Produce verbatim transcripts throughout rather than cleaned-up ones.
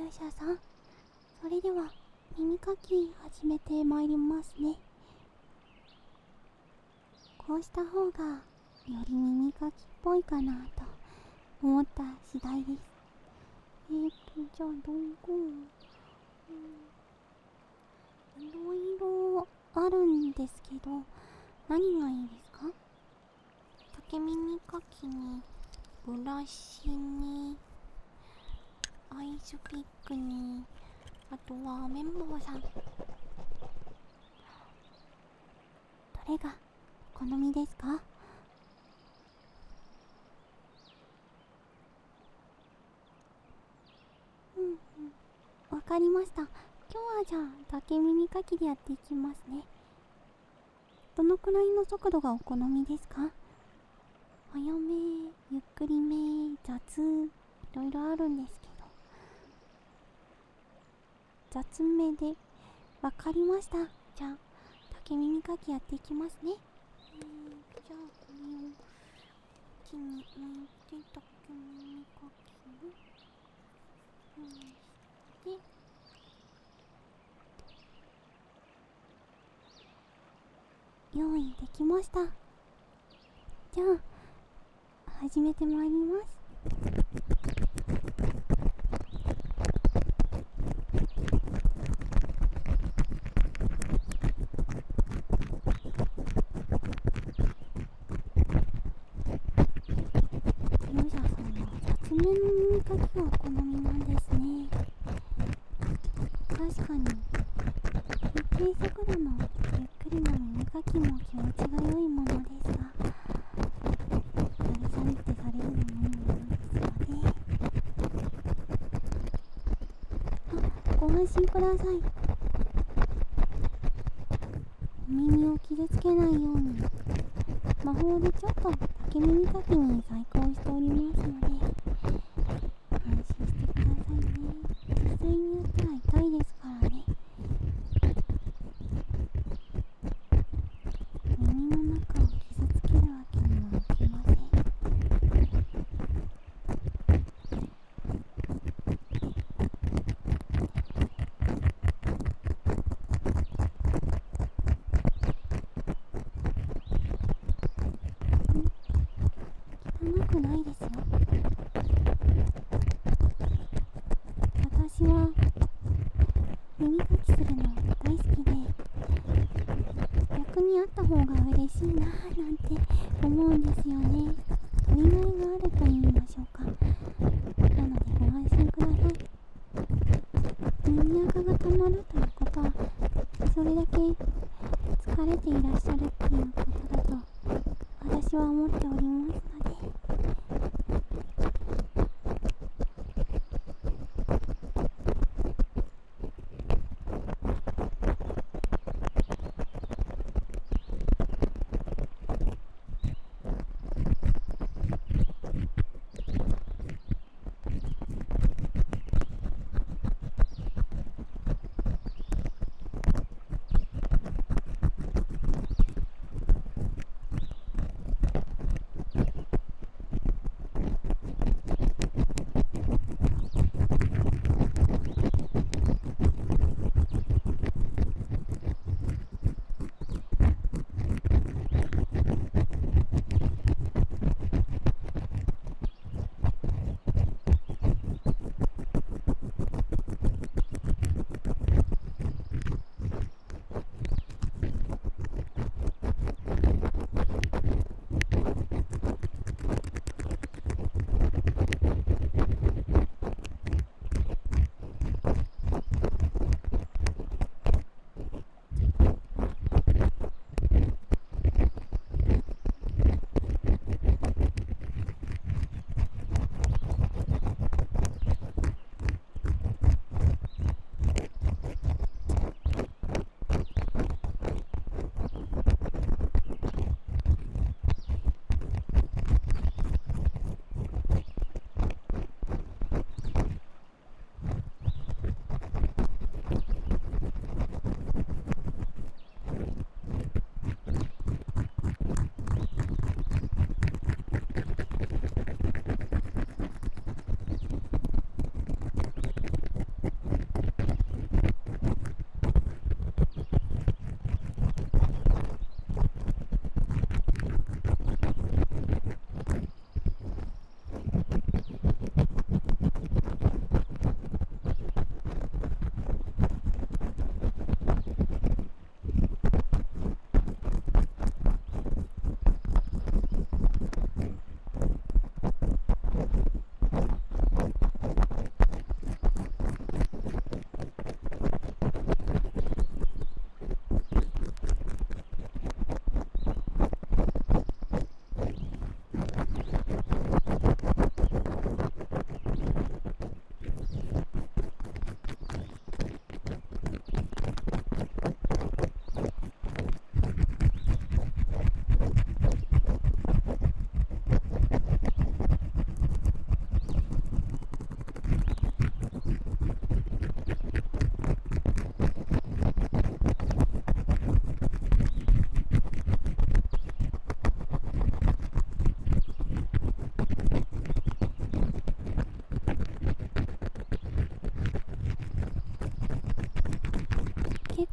勇者さん、それでは耳かき始めてまいりますね。こうした方がより耳かきっぽいかなと思った次第です。えーとじゃあどこ、うん、いろいろあるんですけど、何がいいですか？竹耳かきにブラシにアイスピックに、あとは綿棒さん、どれがお好みですか？うんうん、わかりました。今日はじゃあ竹耳かきでやっていきますね。どのくらいの速度がお好みですか？早め、ゆっくりめ、雑、いろいろあるんですけど、雑めで。わかりました。じゃあ竹耳かきやっていきますね。えー、じゃあこれを木に置いて竹耳かきを用意して、用意できました。じゃあ始めてまいります。勇者さんは雑めの耳かきがお好みなんですね。確かに一定速度のゆっくりな耳かきも気持ちが良いものですが、やりされてされるのもいいものですよね。あ、ご安心ください。お耳を傷つけないように魔法でちょっと竹耳かきに細工をしておりますので、安心してくださいね。実際にやったら痛いですからね。耳の中を傷つけるわけにはいきません。汚くないですよ。私は耳かきするの大好きで、逆にあった方が嬉しいなぁなんて思うんですよね。取りがいがあると言いましょうか。なのでご安心ください。耳垢がたまるということは、それだけ疲れていらっしゃるっていうことだと私は思っておりますので、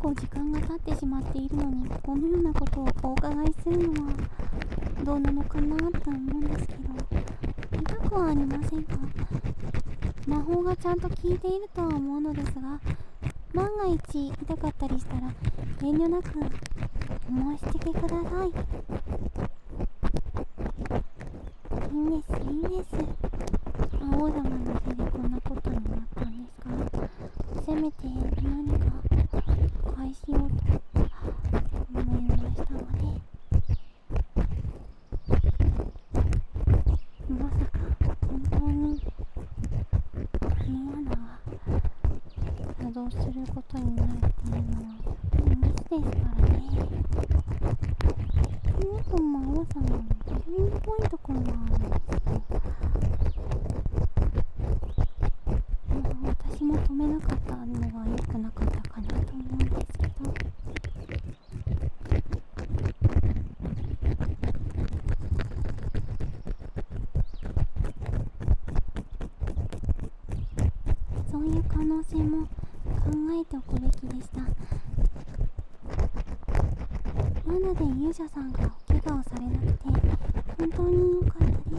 構時間が経ってしまっているのに、このようなことをお伺いするのはどうなのかなと思うんですけど、痛くはありませんか？魔法がちゃんと効いているとは思うのですが、万が一痛かったりしたら遠慮なくお申し付けください。いいんです、いいんです。魔王様のせいでこんなことになったんですから、せめて何か返しようと思いましたので。まさか本当にこの罠が作動することになるっていうのはミスですからね。もっと魔王様のビビンっぽいところがあるんですよ。まあ私も止めなかったのが良くなかったかなと思うんですけど、そういう可能性も考えておくべきでした。罠で勇者さんがお怪我をされなくて本当に良かったです。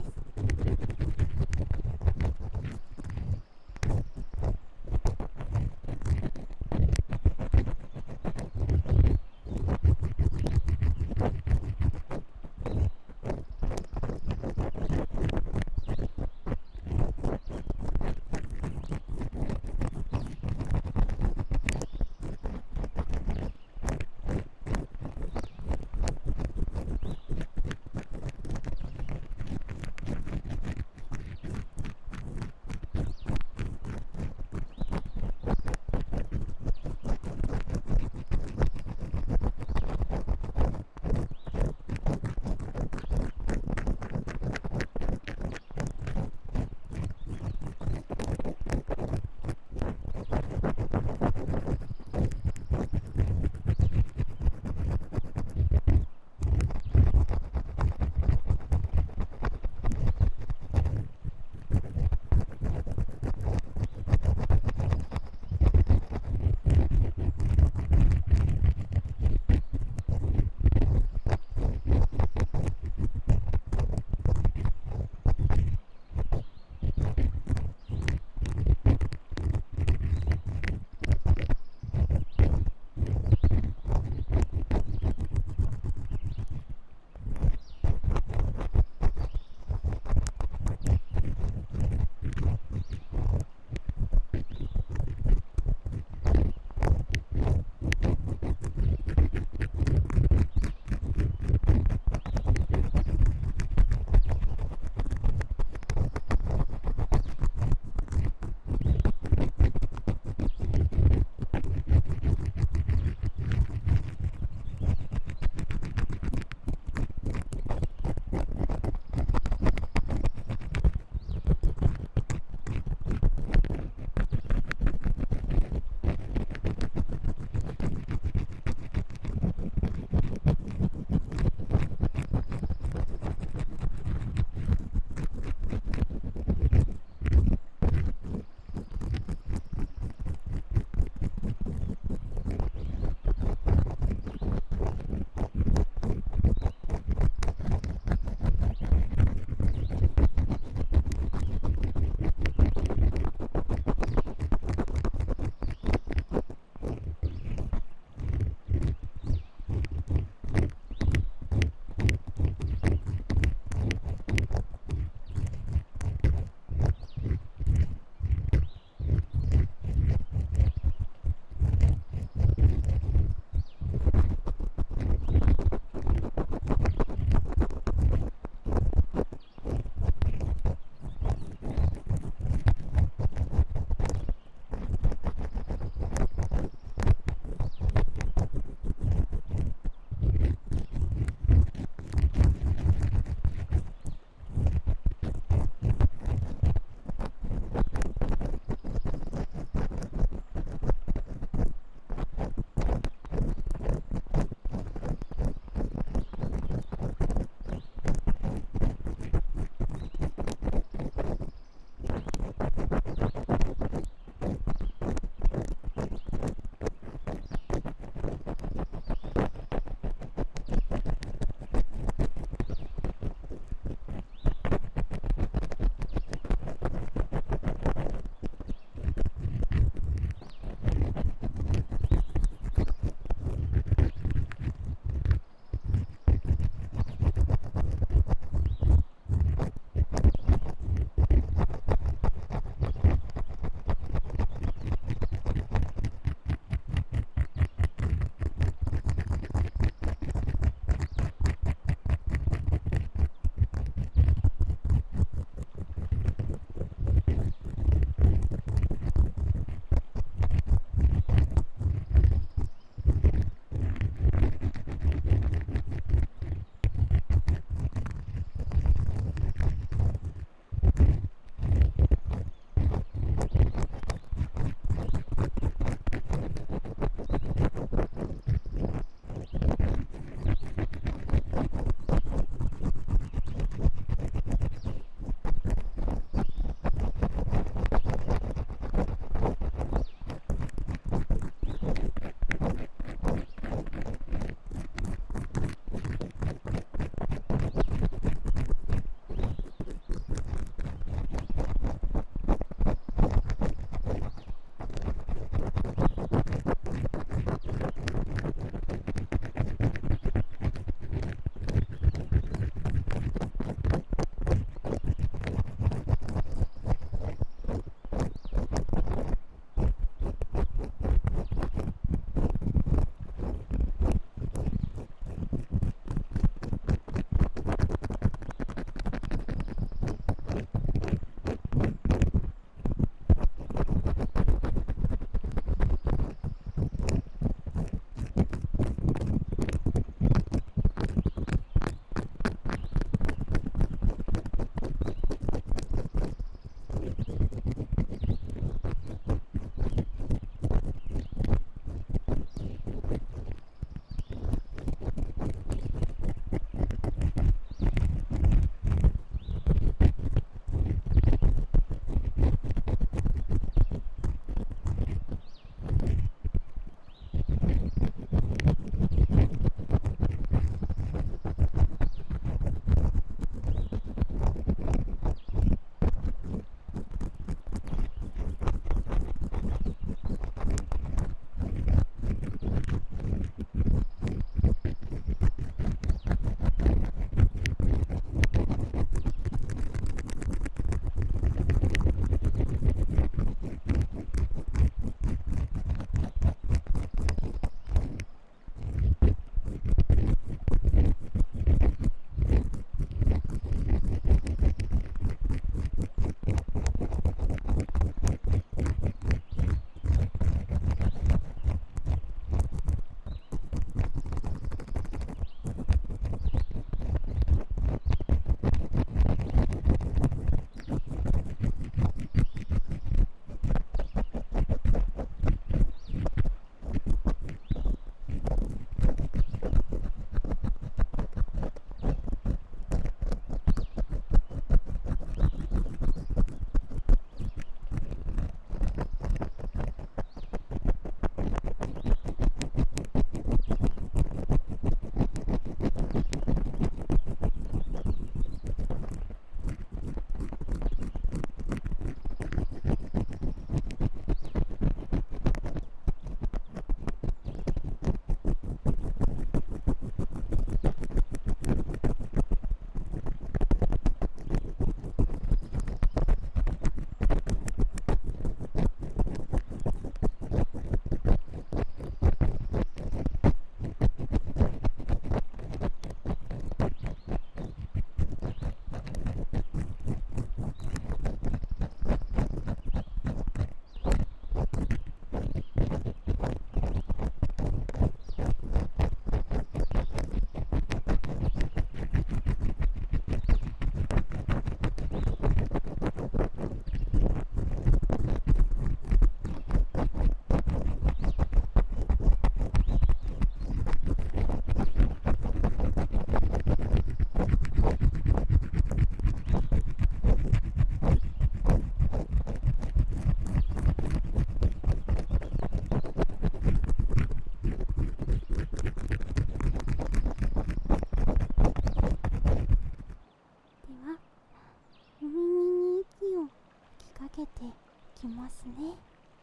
はお耳に息を吹きかけていきますね。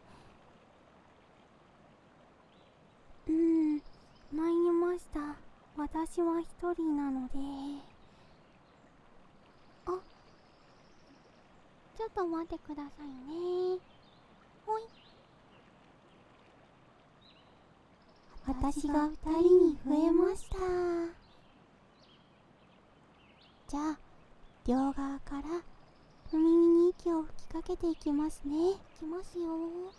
うーん、参りました。私は一人なので。あ、ちょっと待ってくださいね。ほい。私が二人に増えました。じゃあ両側からお耳に息を吹きかけていきますね。いきますよ。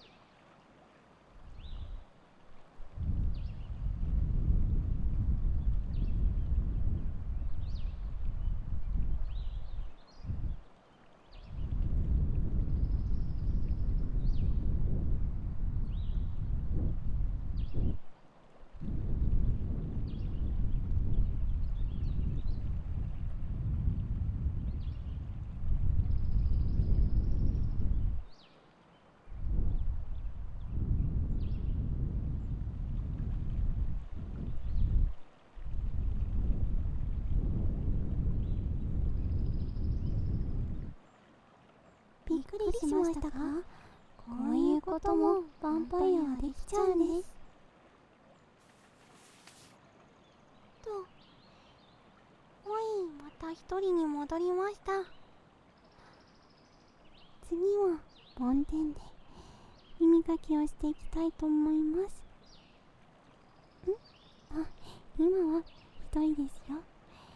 びっくりしましたか？こういうこともヴァンパイアはできちゃうんです。と、おい、また一人に戻りました。次は梵天で耳かきをしていきたいと思います。ん？あ、今は一人ですよ。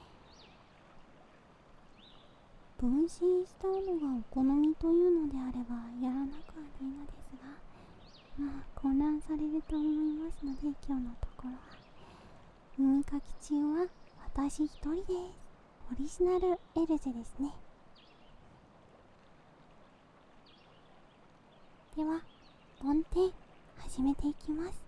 分身したのがお好みというのであればやらなくはないのですが、まあ混乱されると思いますので、今日のところは耳かき中は私一人です。オリジナルエルゼですね。では梵天始めていきます。